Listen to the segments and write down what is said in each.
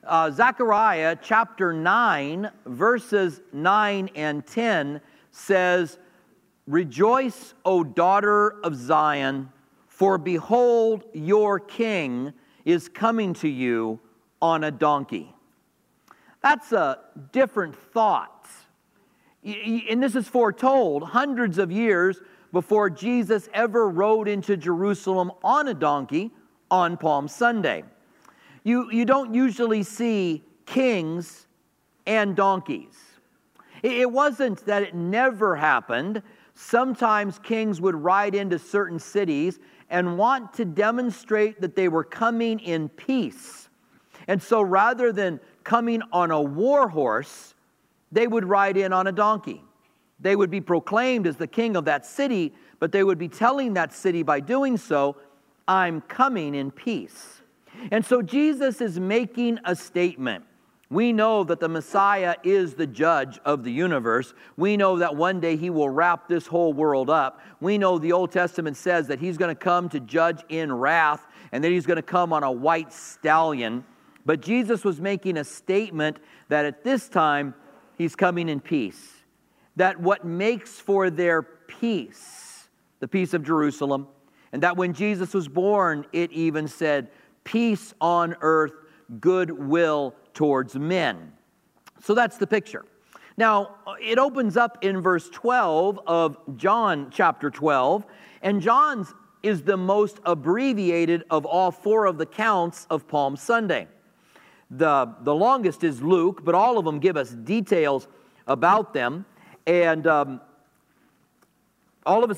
Zechariah chapter 9, verses 9 and 10 says, "Rejoice, O daughter of Zion, for behold, your king is coming to you on a donkey." That's a different thought. And this is foretold hundreds of years before Jesus ever rode into Jerusalem on a donkey on Palm Sunday. You don't usually see kings and donkeys. It wasn't that it never happened. Sometimes kings would ride into certain cities and want to demonstrate that they were coming in peace. And so rather than coming on a war horse, they would ride in on a donkey. They would be proclaimed as the king of that city, but they would be telling that city by doing so, "I'm coming in peace." And so Jesus is making a statement. We know that the Messiah is the judge of the universe. We know that one day he will wrap this whole world up. We know the Old Testament says that he's going to come to judge in wrath and that he's going to come on a white stallion. But Jesus was making a statement that at this time he's coming in peace. That what makes for their peace, the peace of Jerusalem, and that when Jesus was born, it even said, "Peace on earth, goodwill towards men." So that's the picture. Now, it opens up in verse 12 of John chapter 12, and John's is the most abbreviated of all four of the counts of Palm Sunday. The longest is Luke, but all of them give us details about them, and all of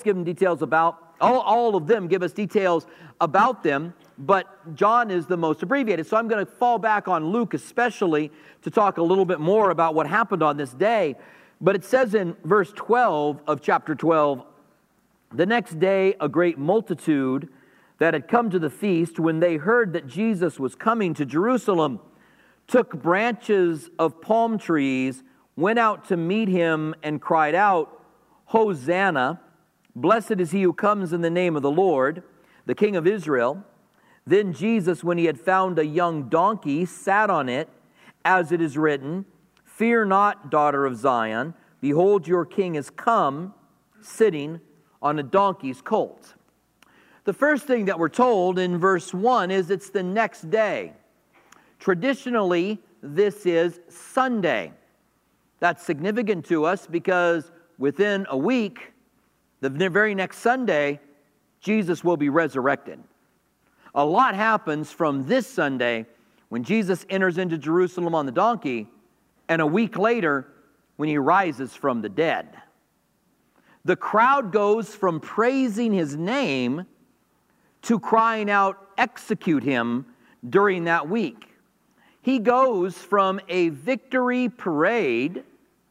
them give us details about them, but John is the most abbreviated. So I'm going to fall back on Luke especially to talk a little bit more about what happened on this day. But it says in verse 12 of chapter 12, "The next day a great multitude that had come to the feast, when they heard that Jesus was coming to Jerusalem, took branches of palm trees, went out to meet him, and cried out, 'Hosanna! Blessed is he who comes in the name of the Lord, the King of Israel.' Then Jesus, when he had found a young donkey, sat on it, as it is written, 'Fear not, daughter of Zion. Behold, your king is come, sitting on a donkey's colt.'" The first thing that we're told in verse 1 is it's the next day. Traditionally, this is Sunday. That's significant to us because within a week, the very next Sunday, Jesus will be resurrected. A lot happens from this Sunday when Jesus enters into Jerusalem on the donkey, and a week later when he rises from the dead. The crowd goes from praising his name to crying out, "Execute him," during that week. He goes from a victory parade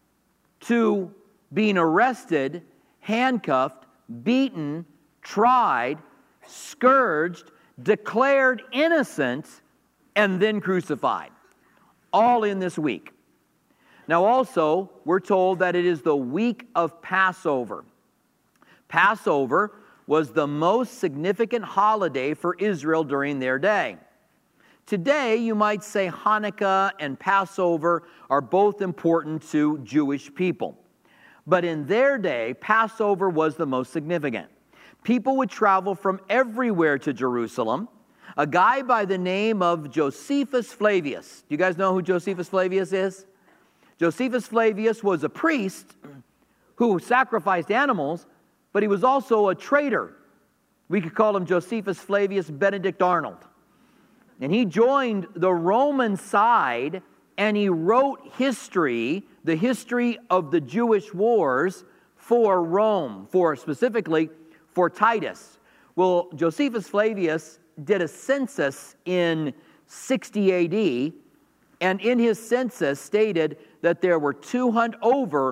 to being arrested, handcuffed, beaten, tried, scourged, declared innocent, and then crucified. All in this week. Now also, we're told that it is the week of Passover. Passover was the most significant holiday for Israel during their day. Today, you might say Hanukkah and Passover are both important to Jewish people. But in their day, Passover was the most significant. People would travel from everywhere to Jerusalem. A guy by the name of Josephus Flavius. Do you guys know who Josephus Flavius is? Josephus Flavius was a priest who sacrificed animals, but he was also a traitor. We could call him Josephus Flavius Benedict Arnold. And he joined the Roman side, and he wrote history, the history of the Jewish wars for Rome, specifically for Titus. Well, Josephus Flavius did a census in 60 AD, and in his census stated that there were over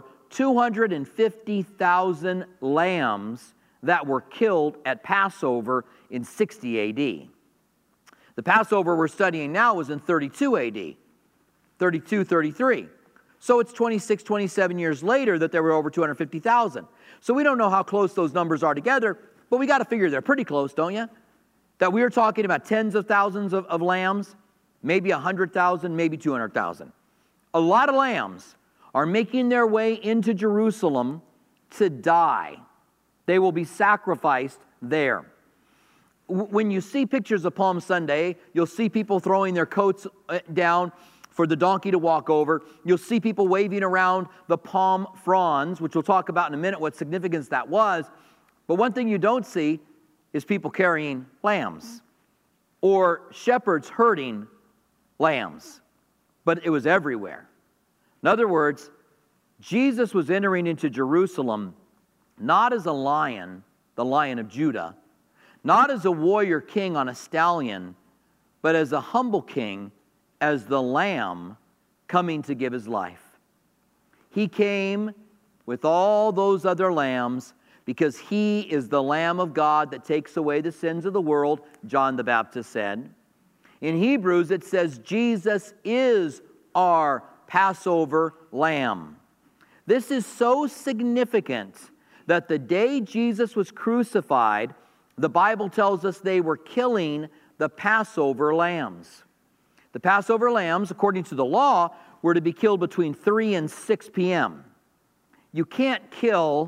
250,000 lambs that were killed at Passover in 60 AD. The Passover we're studying now was in 32 AD, 32, 33. So it's 26, 27 years later that there were over 250,000. So we don't know how close those numbers are together, but we got to figure they're pretty close, don't you? That we're talking about tens of thousands of lambs, maybe 100,000, maybe 200,000. A lot of lambs are making their way into Jerusalem to die. They will be sacrificed there. When you see pictures of Palm Sunday, you'll see people throwing their coats down for the donkey to walk over. You'll see people waving around the palm fronds, which we'll talk about in a minute what significance that was. But one thing you don't see is people carrying lambs or shepherds herding lambs. But it was everywhere. In other words, Jesus was entering into Jerusalem not as a lion, the Lion of Judah, not as a warrior king on a stallion, but as a humble king, as the Lamb coming to give his life. He came with all those other lambs because he is the Lamb of God that takes away the sins of the world, John the Baptist said. In Hebrews it says Jesus is our Passover lamb. This is so significant that the day Jesus was crucified, the Bible tells us they were killing the Passover lambs. The Passover lambs, according to the law, were to be killed between 3 and 6 p.m. You can't kill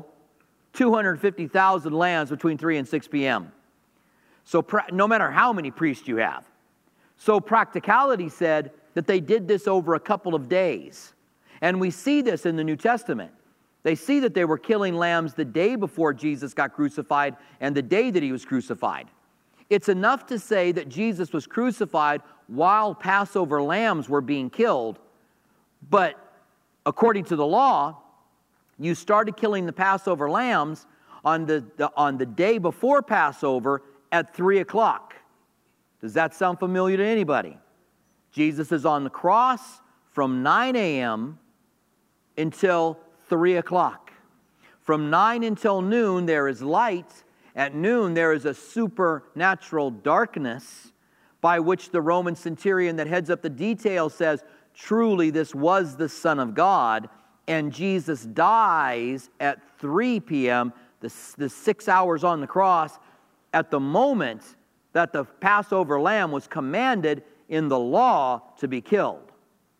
250,000 lambs between 3 and 6 p.m. So no matter how many priests you have. So practicality said that they did this over a couple of days. And we see this in the New Testament. They see that they were killing lambs the day before Jesus got crucified and the day that he was crucified. It's enough to say that Jesus was crucified while Passover lambs were being killed. But according to the law, you started killing the Passover lambs on the day before Passover at 3 o'clock. Does that sound familiar to anybody? Jesus is on the cross from 9 a.m. until 3 o'clock. From 9 until noon, there is light. At noon, there is a supernatural darkness by which the Roman centurion that heads up the detail says, truly this was the Son of God. And Jesus dies at 3 p.m., the 6 hours on the cross, at the moment that the Passover lamb was commanded in the law to be killed.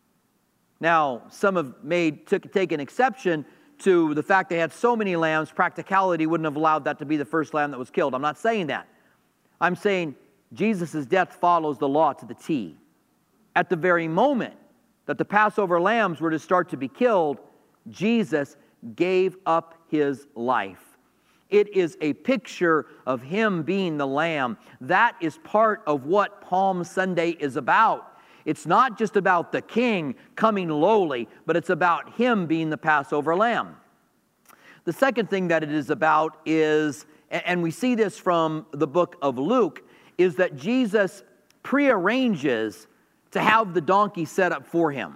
Now, some have taken exception to the fact they had so many lambs, practicality wouldn't have allowed that to be the first lamb that was killed. I'm not saying that. I'm saying Jesus' death follows the law to the T. At the very moment that the Passover lambs were to start to be killed, Jesus gave up his life. It is a picture of him being the lamb. That is part of what Palm Sunday is about. It's not just about the king coming lowly, but it's about him being the Passover lamb. The second thing that it is about is, and we see this from the book of Luke, is that Jesus prearranges to have the donkey set up for him.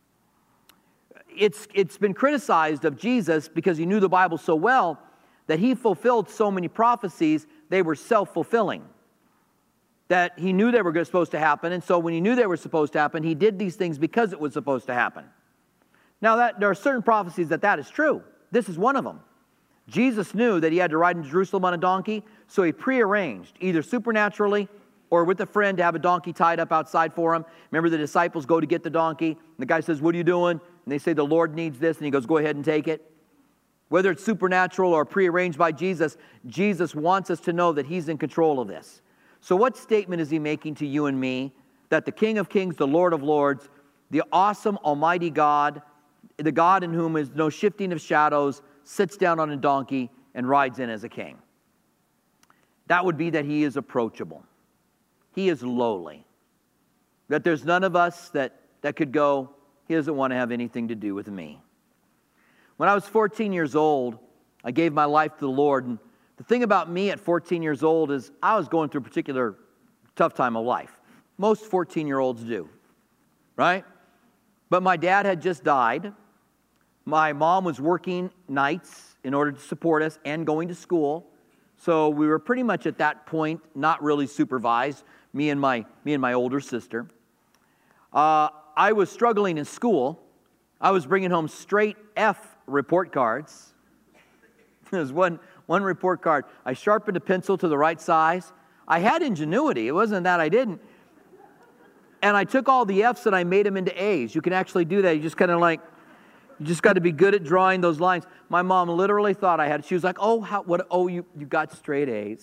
It's been criticized of Jesus because he knew the Bible so well that he fulfilled so many prophecies, they were self-fulfilling. That he knew they were supposed to happen, and so when he knew they were supposed to happen, he did these things because it was supposed to happen. Now, there are certain prophecies that is true. This is one of them. Jesus knew that he had to ride into Jerusalem on a donkey, so he prearranged, either supernaturally or with a friend, to have a donkey tied up outside for him. Remember, the disciples go to get the donkey, and the guy says, "What are you doing?" And they say, "The Lord needs this," and he goes, "Go ahead and take it." Whether it's supernatural or prearranged by Jesus, Jesus wants us to know that he's in control of this. So what statement is he making to you and me? That the King of Kings, the Lord of Lords, the awesome Almighty God, the God in whom is no shifting of shadows, sits down on a donkey and rides in as a king. That would be that he is approachable. He is lowly. That there's none of us that could go, he doesn't want to have anything to do with me. When I was 14 years old, I gave my life to the Lord. And the thing about me at 14 years old is I was going through a particular tough time of life. Most 14-year-olds do, right? But my dad had just died. My mom was working nights in order to support us and going to school. So we were pretty much at that point not really supervised, me and my older sister. I was struggling in school. I was bringing home straight F report cards. There's one report card. I sharpened a pencil to the right size. I had ingenuity. It wasn't that I didn't. And I took all the F's and I made them into A's. You can actually do that. You just kind of like, you just got to be good at drawing those lines. My mom literally thought I had, she was like, you got straight A's.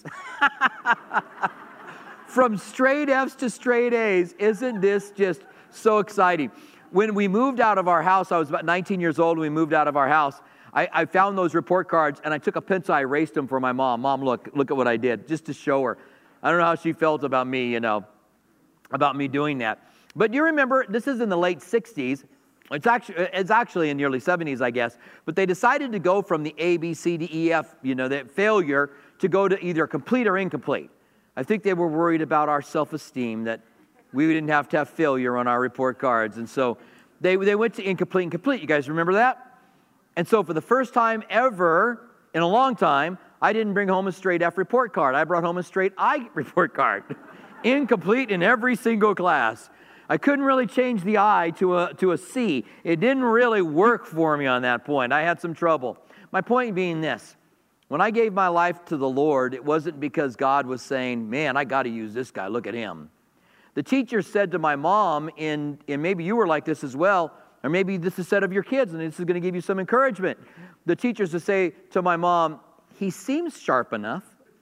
From straight F's to straight A's. Isn't this just so exciting? When we moved out of our house, I was about 19 years old when we moved out of our house. I found those report cards and I took a pencil, I erased them for my mom. Mom, look at what I did, just to show her. I don't know how she felt about me, about me doing that. But you remember, this is in the late 60s. It's actually in the early 70s, I guess. But they decided to go from the A, B, C, D, E, F, that failure, to go to either complete or incomplete. I think they were worried about our self-esteem, that we didn't have to have failure on our report cards. And so they went to incomplete and complete. You guys remember that? And so for the first time ever in a long time, I didn't bring home a straight F report card. I brought home a straight I report card. Incomplete in every single class. I couldn't really change the I to a C. It didn't really work for me on that point. I had some trouble. My point being this. When I gave my life to the Lord, it wasn't because God was saying, man, I got to use this guy. Look at him. The teacher said to my mom, and maybe you were like this as well, or maybe this is said of your kids, and this is going to give you some encouragement. The teachers would say to my mom, he seems sharp enough.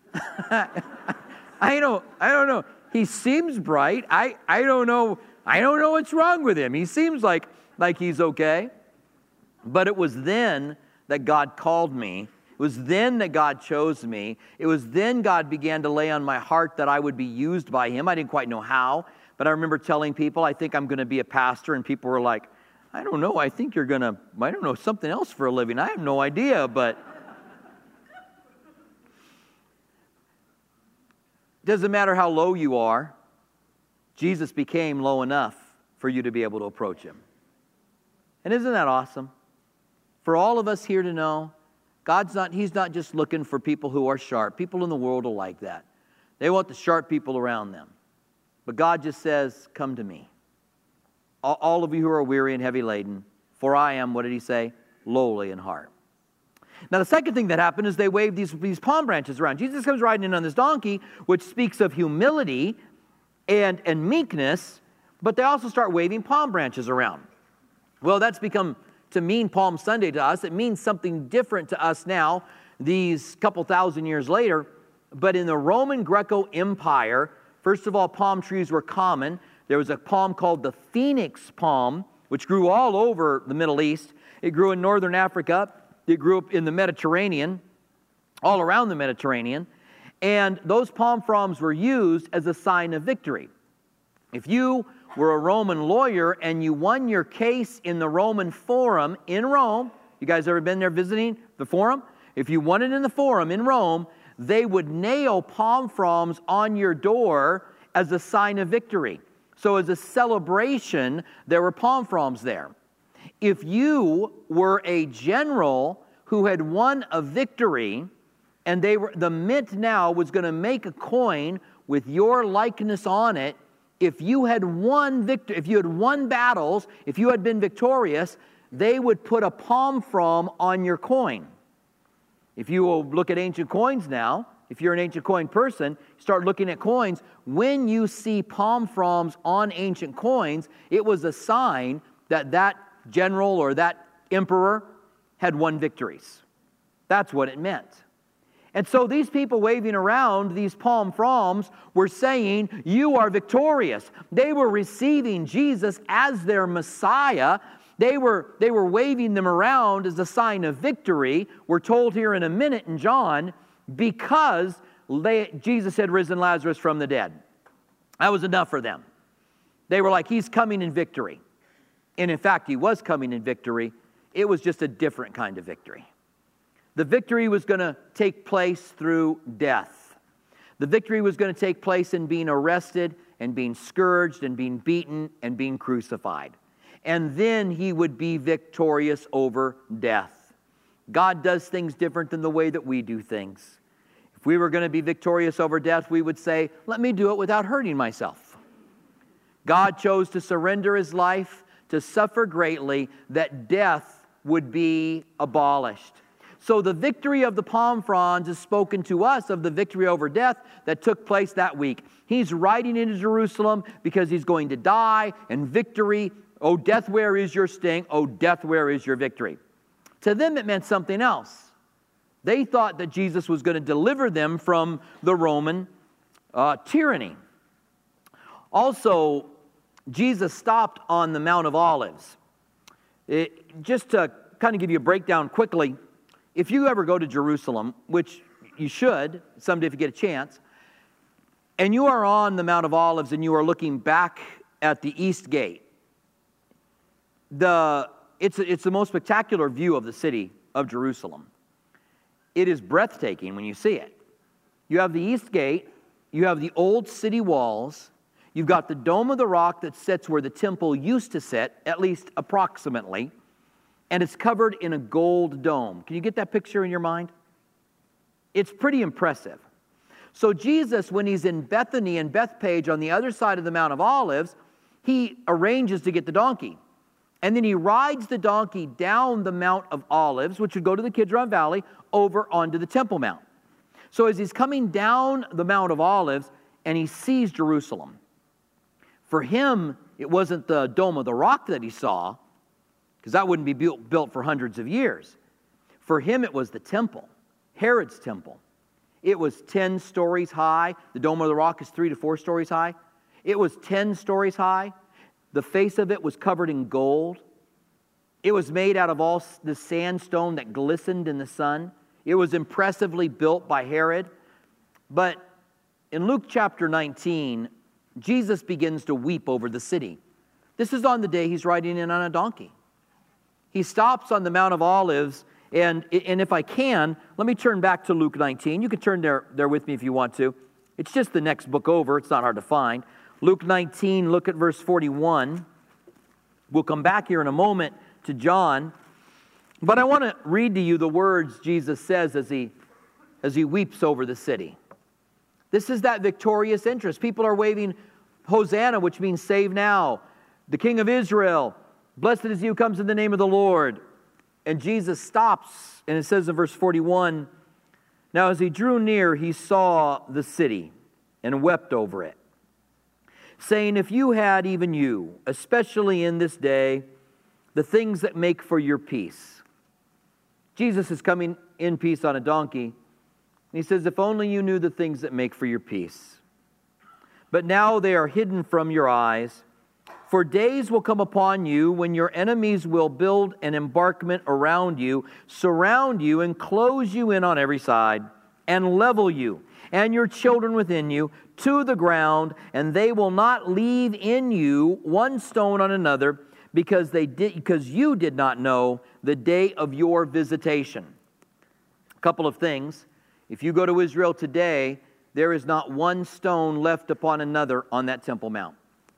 I don't know. He seems bright. I don't know. I don't know what's wrong with him. He seems like he's okay. But it was then that God called me. It was then that God chose me. It was then God began to lay on my heart that I would be used by Him. I didn't quite know how, but I remember telling people, I think I'm going to be a pastor, and people were like, I don't know, I think you're going to, I don't know, something else for a living. I have no idea, but doesn't matter how low you are, Jesus became low enough for you to be able to approach Him. And isn't that awesome? For all of us here to know, He's not just looking for people who are sharp. People in the world are like that. They want the sharp people around them. But God just says, come to me. All of you who are weary and heavy laden, for I am, what did He say? Lowly in heart. Now the second thing that happened is they waved these palm branches around. Jesus comes riding in on this donkey, which speaks of humility and meekness, but they also start waving palm branches around. Well, that's become to mean Palm Sunday to us. It means something different to us now, these couple thousand years later. But in the Roman Greco Empire, first of all, palm trees were common. There was a palm called the phoenix palm, which grew all over the Middle East. It grew in northern Africa. It grew up in the Mediterranean, all around the Mediterranean. And those palm fronds were used as a sign of victory. If you were a Roman lawyer and you won your case in the Roman Forum in Rome, you guys ever been there visiting the Forum? If you won it in the Forum in Rome, they would nail palm fronds on your door as a sign of victory. So as a celebration, there were palm fronds there. If you were a general who had won a victory, and the mint now was going to make a coin with your likeness on it, if you had won if you had won battles, if you had been victorious, they would put a palm frond on your coin. If you will look at ancient coins now, if you're an ancient coin person, start looking at coins. When you see palm fronds on ancient coins, it was a sign that general or that emperor had won victories. That's what it meant. And so these people waving around these palm fronds were saying, you are victorious. They were receiving Jesus as their Messiah. They were waving them around as a sign of victory. We're told here in a minute in John, because Jesus had risen Lazarus from the dead. That was enough for them. They were like, He's coming in victory. And in fact, He was coming in victory. It was just a different kind of victory. The victory was going to take place through death. The victory was going to take place in being arrested and being scourged and being beaten and being crucified. And then He would be victorious over death. God does things different than the way that we do things. If we were going to be victorious over death, we would say, let me do it without hurting myself. God chose to surrender His life, to suffer greatly, that death would be abolished. So the victory of the palm fronds is spoken to us of the victory over death that took place that week. He's riding into Jerusalem because he's going to die, and victory, oh death, where is your sting? Oh death, where is your victory? To them it meant something else. They thought that Jesus was going to deliver them from the Roman tyranny. Also, Jesus stopped on the Mount of Olives. Just to kind of give you a breakdown quickly, if you ever go to Jerusalem, which you should someday if you get a chance, and you are on the Mount of Olives and you are looking back at the East Gate, it's the most spectacular view of the city of Jerusalem. It is breathtaking when you see it. You have the East Gate, you have the old city walls, you've got the Dome of the Rock that sits where the temple used to sit, at least approximately, and it's covered in a gold dome. Can you get that picture in your mind? It's pretty impressive. So Jesus, when he's in Bethany and Bethpage on the other side of the Mount of Olives, he arranges to get the donkey. And then he rides the donkey down the Mount of Olives, which would go to the Kidron Valley, over onto the Temple Mount. So as he's coming down the Mount of Olives, and he sees Jerusalem, for him, it wasn't the Dome of the Rock that he saw, because that wouldn't be built for hundreds of years. For him, it was the temple, Herod's temple. It was 10 stories high. The Dome of the Rock is 3 to 4 stories high. It was 10 stories high. The face of it was covered in gold. It was made out of all the sandstone that glistened in the sun. It was impressively built by Herod. But in Luke chapter 19, Jesus begins to weep over the city. This is on the day he's riding in on a donkey. He stops on the Mount of Olives, and if I can, let me turn back to Luke 19. You can turn there with me if you want to. It's just the next book over. It's not hard to find. Luke 19, look at verse 41. We'll come back here in a moment to John. But I want to read to you the words Jesus says as he weeps over the city. This is that victorious interest. People are waving Hosanna, which means save now. The King of Israel, blessed is he who comes in the name of the Lord. And Jesus stops, and it says in verse 41, now as he drew near, he saw the city and wept over it, saying, if you had, even you, especially in this day, the things that make for your peace. Jesus is coming in peace on a donkey, and he says, if only you knew the things that make for your peace. But now they are hidden from your eyes. For days will come upon you when your enemies will build an embankment around you, surround you, and close you in on every side, and level you and your children within you to the ground, and they will not leave in you one stone on another, because you did not know the day of your visitation. A couple of things. If you go to Israel today, there is not one stone left upon another on that Temple Mount.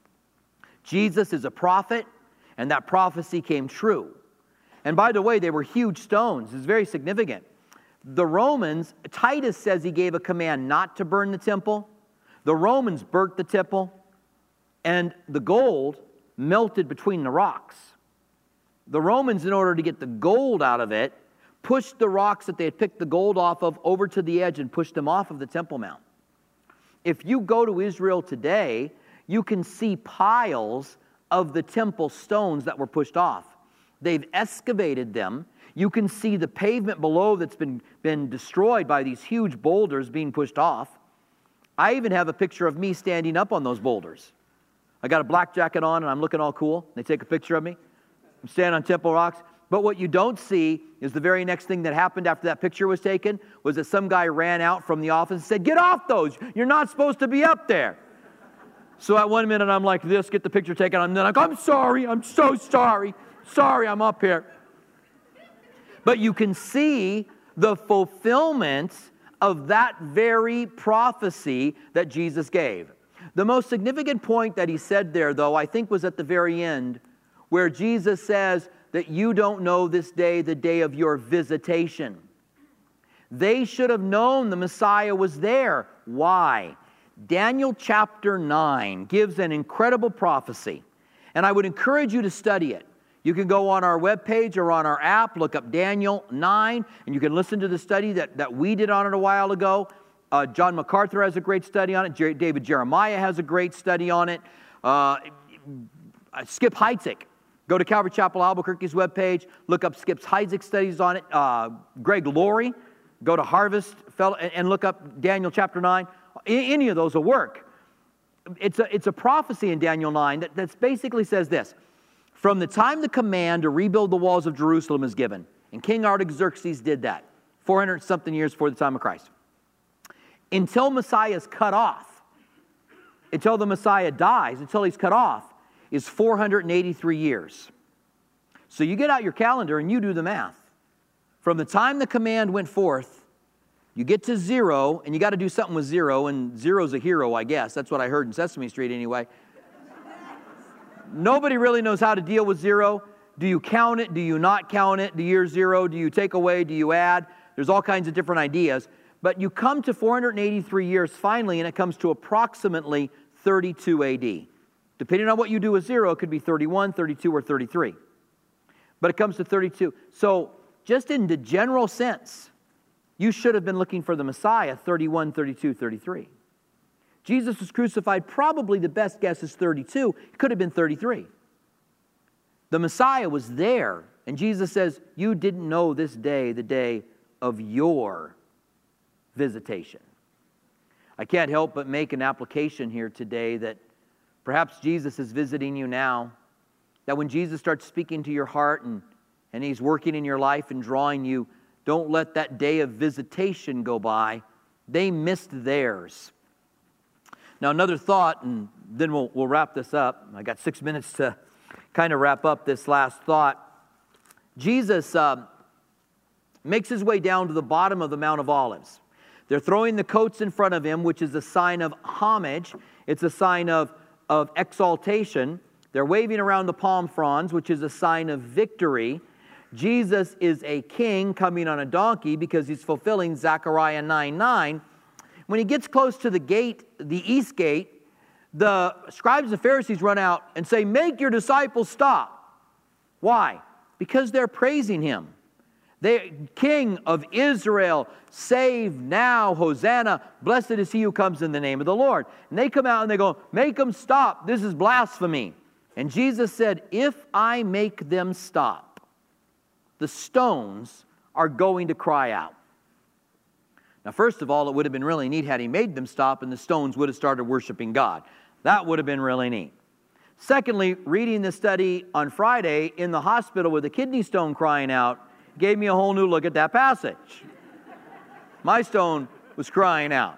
Jesus is a prophet, and that prophecy came true. And by the way, they were huge stones. It's very significant. The Romans, Titus says he gave a command not to burn the temple. The Romans burnt the temple, and the gold melted between the rocks. The Romans, in order to get the gold out of it, pushed the rocks that they had picked the gold off of over to the edge and pushed them off of the Temple Mount. If you go to Israel today, you can see piles of the temple stones that were pushed off. They've excavated them. You can see the pavement below that's been destroyed by these huge boulders being pushed off. I even have a picture of me standing up on those boulders. I got a black jacket on and I'm looking all cool. They take a picture of me. I'm standing on temple rocks. But what you don't see is the very next thing that happened after that picture was taken was that some guy ran out from the office and said, "Get off those. You're not supposed to be up there." So at 1 minute I'm like this, get the picture taken. I'm then like, "I'm sorry. I'm so sorry. Sorry, I'm up here." But you can see the fulfillment of that very prophecy that Jesus gave. The most significant point that he said there, though, I think was at the very end, where Jesus says that you don't know this day, the day of your visitation. They should have known the Messiah was there. Why? Daniel chapter 9 gives an incredible prophecy, and I would encourage you to study it. You can go on our webpage or on our app, look up Daniel 9, and you can listen to the study that we did on it a while ago. John MacArthur has a great study on it. David Jeremiah has a great study on it. Skip Heitzig. Go to Calvary Chapel Albuquerque's webpage, look up Skip Heitzig's studies on it. Greg Laurie, go to Harvest and look up Daniel chapter 9. Any of those will work. It's a prophecy in Daniel 9 that basically says this. From the time the command to rebuild the walls of Jerusalem is given, and King Artaxerxes did that, 400-something years before the time of Christ, until Messiah is cut off, until the Messiah dies, until he's cut off, is 483 years. So you get out your calendar and you do the math. From the time the command went forth, you get to 0, and you got to do something with 0, and 0's a hero, I guess. That's what I heard in Sesame Street anyway. Nobody really knows how to deal with 0. Do you count it? Do you not count it? The year 0? Do you take away? Do you add? There's all kinds of different ideas. But you come to 483 years finally, and it comes to approximately 32 AD. Depending on what you do with 0, it could be 31, 32, or 33. But it comes to 32. So just in the general sense, you should have been looking for the Messiah 31, 32, 33. Jesus was crucified, probably the best guess is 32. It could have been 33. The Messiah was there, and Jesus says, you didn't know this day, the day of your visitation. I can't help but make an application here today that perhaps Jesus is visiting you now, that when Jesus starts speaking to your heart and he's working in your life and drawing you, don't let that day of visitation go by. They missed theirs. Now, another thought, and then we'll wrap this up. I got 6 minutes to kind of wrap up this last thought. Jesus makes his way down to the bottom of the Mount of Olives. They're throwing the coats in front of him, which is a sign of homage. It's a sign of exaltation. They're waving around the palm fronds, which is a sign of victory. Jesus is a king coming on a donkey because he's fulfilling Zechariah 9:9. When he gets close to the gate, the east gate, the scribes and Pharisees run out and say, make your disciples stop. Why? Because they're praising him. King of Israel, save now, Hosanna, blessed is he who comes in the name of the Lord. And they come out and they go, make them stop, this is blasphemy. And Jesus said, if I make them stop, the stones are going to cry out. Now, first of all, it would have been really neat had he made them stop and the stones would have started worshiping God. That would have been really neat. Secondly, reading the study on Friday in the hospital with a kidney stone crying out gave me a whole new look at that passage. My stone was crying out.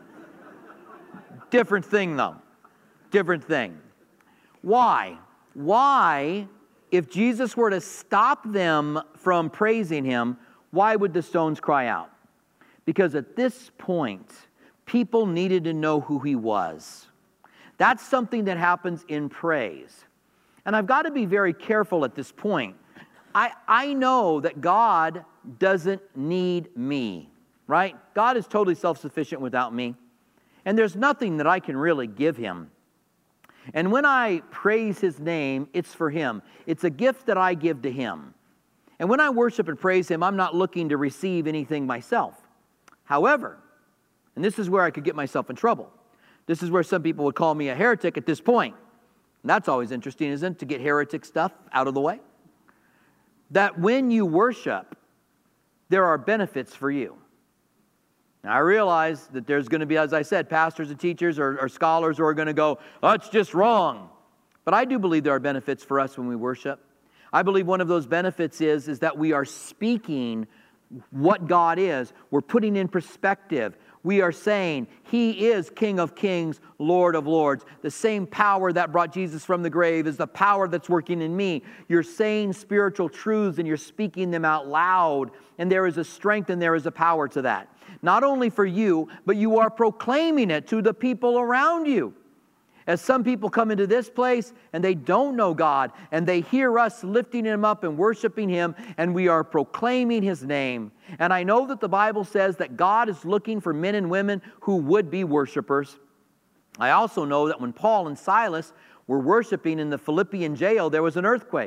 Different thing, though. Different thing. Why? Why, if Jesus were to stop them from praising him, why would the stones cry out? Because at this point, people needed to know who he was. That's something that happens in praise. And I've got to be very careful at this point. I know that God doesn't need me, right? God is totally self-sufficient without me. And there's nothing that I can really give him. And when I praise his name, it's for him. It's a gift that I give to him. And when I worship and praise him, I'm not looking to receive anything myself. However, and this is where I could get myself in trouble. This is where some people would call me a heretic at this point. And that's always interesting, isn't it? To get heretic stuff out of the way. That when you worship, there are benefits for you. Now, I realize that there's going to be, as I said, pastors and teachers or scholars who are going to go, oh, it's just wrong. But I do believe there are benefits for us when we worship. I believe one of those benefits is that we are speaking what God is. We're putting in perspective. We are saying, he is King of Kings, Lord of Lords. The same power that brought Jesus from the grave is the power that's working in me. You're saying spiritual truths and you're speaking them out loud. And there is a strength and there is a power to that. Not only for you, but you are proclaiming it to the people around you. As some people come into this place and they don't know God and they hear us lifting him up and worshiping him and we are proclaiming his name. And I know that the Bible says that God is looking for men and women who would be worshipers. I also know that when Paul and Silas were worshiping in the Philippian jail, there was an earthquake.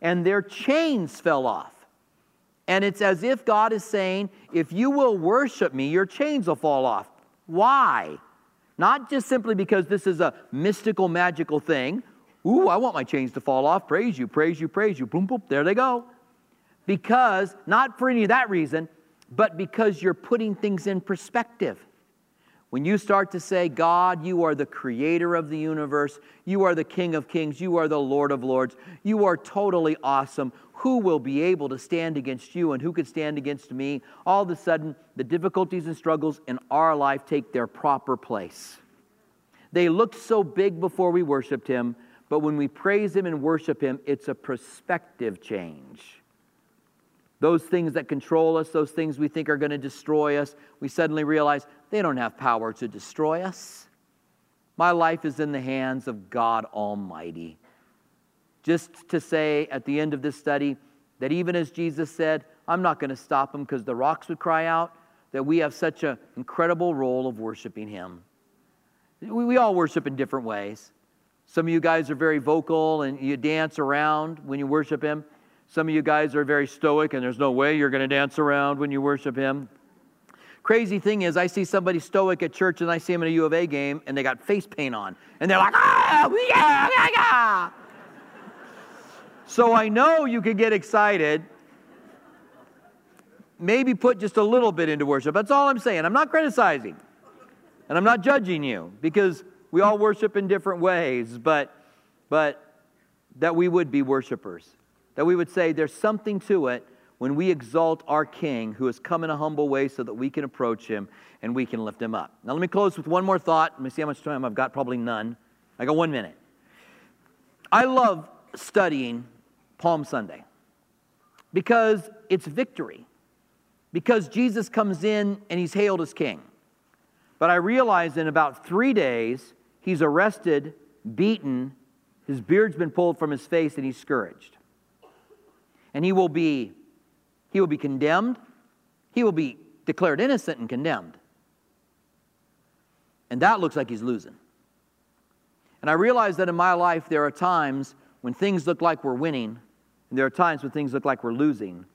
and their chains fell off. And it's as if God is saying, if you will worship me, your chains will fall off. Why? Not just simply because this is a mystical, magical thing. Ooh, I want my chains to fall off. Praise you, praise you, praise you. Boom, boom, there they go. Because, not for any of that reason, but because you're putting things in perspective. When you start to say, God, you are the creator of the universe, you are the King of kings, you are the Lord of lords, you are totally awesome. Who will be able to stand against you and who could stand against me? All of a sudden, the difficulties and struggles in our life take their proper place. They looked so big before we worshiped Him, but when we praise Him and worship Him, it's a perspective change. Those things that control us, those things we think are going to destroy us, we suddenly realize they don't have power to destroy us. My life is in the hands of God Almighty. Just to say at the end of this study that even as Jesus said, I'm not going to stop them because the rocks would cry out, that we have such an incredible role of worshiping Him. We all worship in different ways. Some of you guys are very vocal and you dance around when you worship Him. Some of you guys are very stoic and there's no way you're going to dance around when you worship Him. Crazy thing is, I see somebody stoic at church and I see them at a U of A game and they got face paint on. And they're like, yeah. So I know you can get excited. Maybe put just a little bit into worship. That's all I'm saying. I'm not criticizing. And I'm not judging you because we all worship in different ways. But that we would be worshipers. That we would say there's something to it when we exalt our King who has come in a humble way so that we can approach Him and we can lift Him up. Now let me close with one more thought. Let me see how much time I've got. Probably none. I got 1 minute. I love studying Palm Sunday because it's victory. Because Jesus comes in and He's hailed as King. But I realize in about 3 days, He's arrested, beaten, His beard's been pulled from His face, and He's scourged. And He will be condemned. He will be declared innocent and condemned. And that looks like He's losing. And I realize that in my life there are times when things look like we're winning, and there are times when things look like we're losing.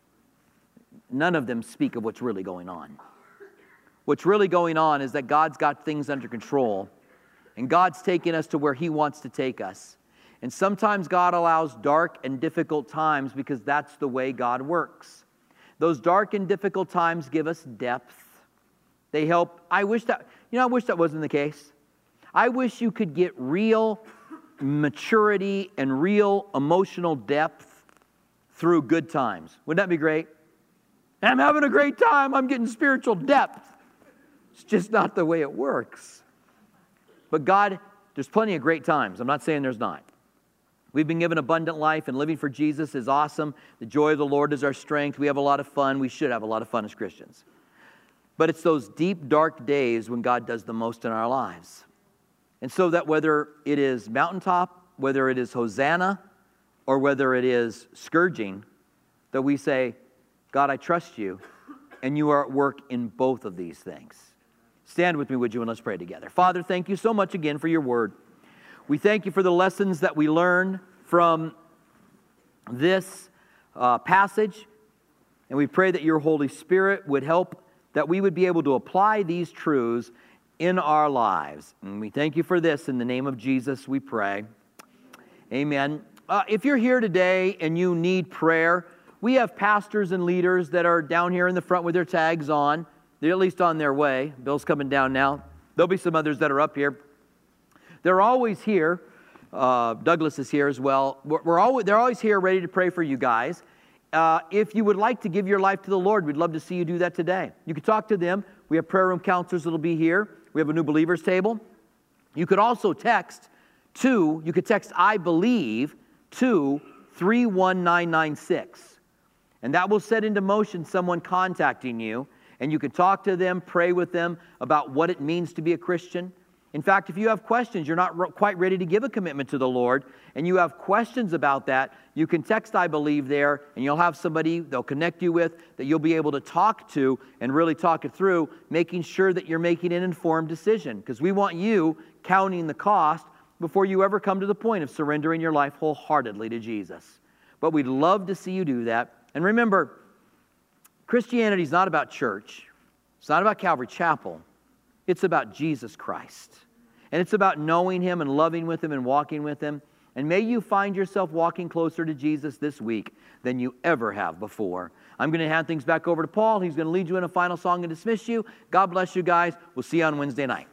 None of them speak of what's really going on. What's really going on is that God's got things under control, and God's taking us to where He wants to take us. And sometimes God allows dark and difficult times because that's the way God works. Those dark and difficult times give us depth. They help. I wish that wasn't the case. I wish you could get real maturity and real emotional depth through good times. Wouldn't that be great? I'm having a great time. I'm getting spiritual depth. It's just not the way it works. But God, there's plenty of great times. I'm not saying there's not. We've been given abundant life, and living for Jesus is awesome. The joy of the Lord is our strength. We have a lot of fun. We should have a lot of fun as Christians. But it's those deep, dark days when God does the most in our lives. And so that whether it is mountaintop, whether it is Hosanna, or whether it is scourging, that we say, God, I trust you, and you are at work in both of these things. Stand with me, would you, and let's pray together. Father, thank you so much again for your word. We thank you for the lessons that we learn from this passage, and we pray that your Holy Spirit would help that we would be able to apply these truths in our lives. And we thank you for this. In the name of Jesus, we pray. Amen. If you're here today and you need prayer, we have pastors and leaders that are down here in the front with their tags on. They're at least on their way. Bill's coming down now. There'll be some others that are up here. They're always here. Douglas is here as well. They're always here ready to pray for you guys. If you would like to give your life to the Lord, we'd love to see you do that today. You can talk to them. We have prayer room counselors that will be here. We have a new believers table. You could also text I believe to 31996. And that will set into motion someone contacting you. And you can talk to them, pray with them about what it means to be a Christian. In fact, if you have questions, you're not quite ready to give a commitment to the Lord, and you have questions about that, you can text I believe there, and you'll have somebody they'll connect you with that you'll be able to talk to and really talk it through, making sure that you're making an informed decision. Because we want you counting the cost before you ever come to the point of surrendering your life wholeheartedly to Jesus. but we'd love to see you do that. And remember, Christianity is not about church. It's not about Calvary Chapel. It's about Jesus Christ. And it's about knowing Him and loving with Him and walking with Him. And may you find yourself walking closer to Jesus this week than you ever have before. I'm going to hand things back over to Paul. He's going to lead you in a final song and dismiss you. God bless you guys. We'll see you on Wednesday night.